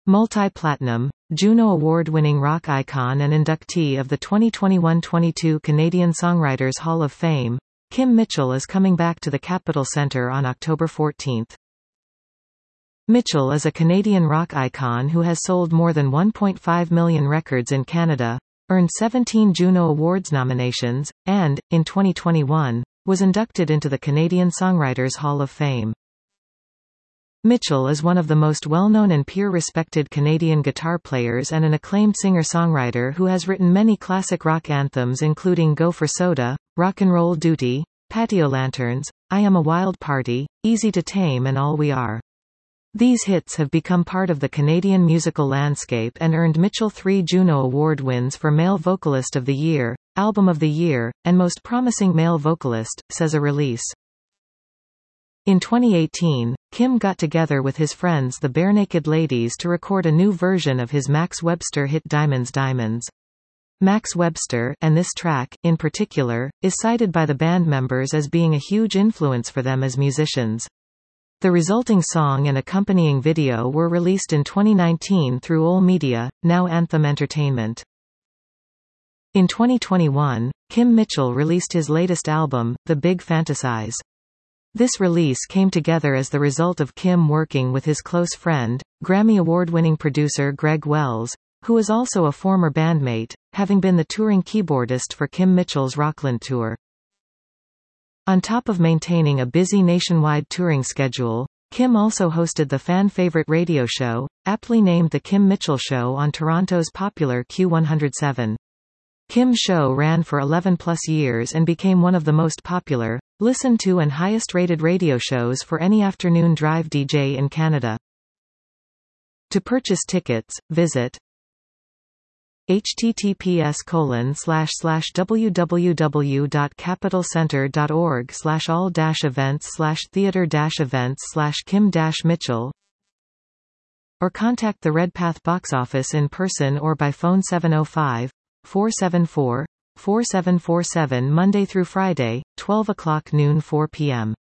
Multi-platinum, Juno Award-winning rock icon and inductee of the 2021-22 Canadian Songwriters Hall of Fame, Kim Mitchell is coming back to the Capitol Centre on October 14. Mitchell is a Canadian rock icon who has sold more than 1.5 million records in Canada, earned 17 Juno Awards nominations, and, in 2021, was inducted into the Canadian Songwriters Hall of Fame. Mitchell is one of the most well-known and peer-respected Canadian guitar players and an acclaimed singer-songwriter who has written many classic rock anthems including Go for Soda, Rock and Roll Duty, Patio Lanterns, I Am a Wild Party, Easy to Tame and All We Are. These hits have become part of the Canadian musical landscape and earned Mitchell 3 Juno Award wins for Male Vocalist of the Year, Album of the Year, and Most Promising Male Vocalist, says a release. In 2018, Kim got together with his friends the Barenaked Ladies to record a new version of his Max Webster hit Diamonds Diamonds. Max Webster, and this track, in particular, is cited by the band members as being a huge influence for them as musicians. The resulting song and accompanying video were released in 2019 through Ole Media, now Anthem Entertainment. In 2021, Kim Mitchell released his latest album, The Big Fantasize. This release came together as the result of Kim working with his close friend, Grammy Award-winning producer Greg Wells, who is also a former bandmate, having been the touring keyboardist for Kim Mitchell's Rockland tour. On top of maintaining a busy nationwide touring schedule, Kim also hosted the fan-favorite radio show, aptly named The Kim Mitchell Show on Toronto's popular Q107. Kim's show ran for 11-plus years and became one of the most popular, listened to and highest-rated radio shows for any afternoon drive DJ in Canada. To purchase tickets, visit https://www.capitalcentre.org/all-events/theater-events/Kim-Mitchell or contact the Redpath box office in person or by phone 705-474-4747 Monday through Friday, 12 o'clock noon 4 p.m.